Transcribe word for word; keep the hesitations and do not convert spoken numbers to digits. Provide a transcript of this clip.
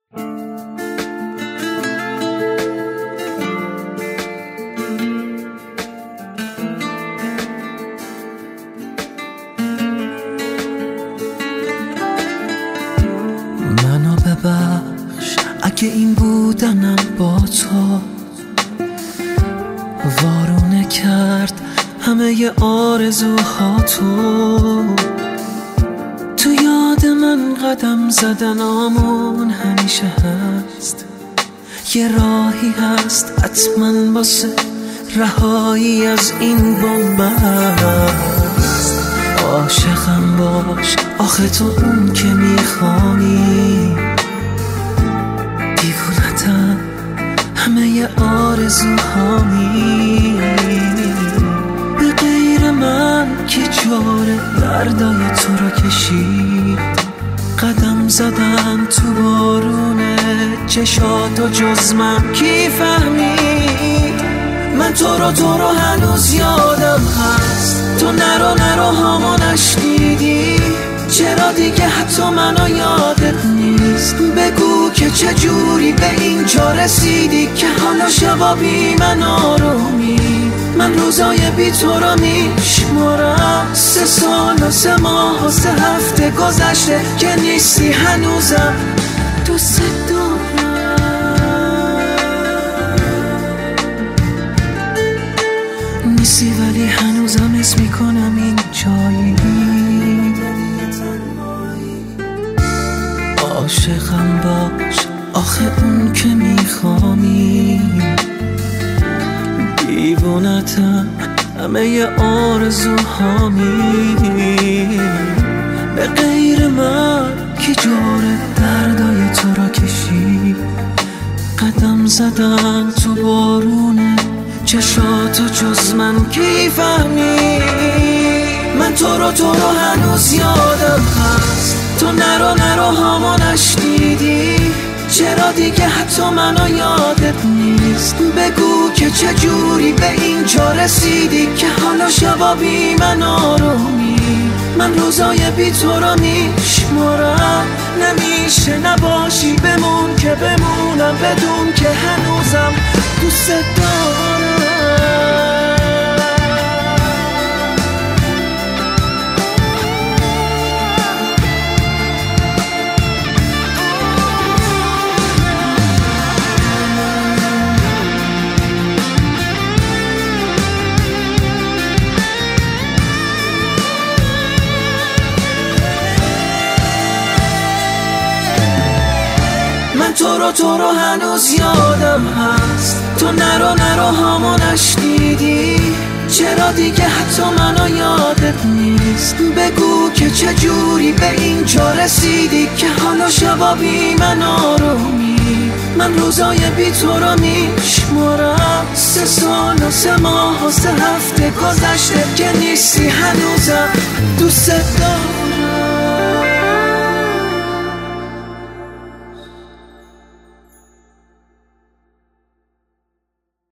منو ببخش اگه این بودنم با تو وارونه کرد همه ی آرزوها تو تو یاد من قدم زدنامون همیشه هست، یه راهی هست حتما واسه رهایی از این بنبست. عاشقم باش آخه تو اون که میخوانی، دیوونتم همه ی آرزوهامی. به غیر من کی جوره دردای تو رو کشید، قدم زدن تو بارونه چشاتو جز من کی فهمید. من تو رو تو رو هنوز یادم هست، تو نرو نرو هامو نشنیدی، چرا دیگه حتی منو یادت نیست. بگو که چجوری به اینجا رسیدی که حالا شبا بی من آرومی. من روزای بی تو رو میشمارم، سه سال و سه ماه و سه هفته گذشته که نیستی هنوزم دوست دارم. نیستی ولی هنوزم اسم میکنم این جایی. عاشقم باش آخه اون که میخوامی، دیوونتم همه ی آرزوهامی. به غیر من کی جوره دردای تو را کشید، قدم زدن تو بارونه چشاتو جز من کی فهمی. من تو رو تو رو هنوز یادم هست، تو نرو نرو هامو نشنیدی، چرا دیگه حتی منو یادت نیست. بگو که چجوری به اینجا رسیدی که حالا شبا بی من آرومی. من روزای بی تو رو میشمارم، نمیشه نباشی بمون که بمونم بدون که هنوزم دوست دارم. تو رو تو رو هنوز یادم هست، تو نرو نرو هامو نشنیدی، چرا دیگه حتی منو یادت نیست. بگو که چجوری به اینجا رسیدی که حالا شبا بی من آرومی. من روزای بی تو رو میشمارم، سه سال و سه ماه و سه هفته گذشته که نیستی هنوزم دوست دارم.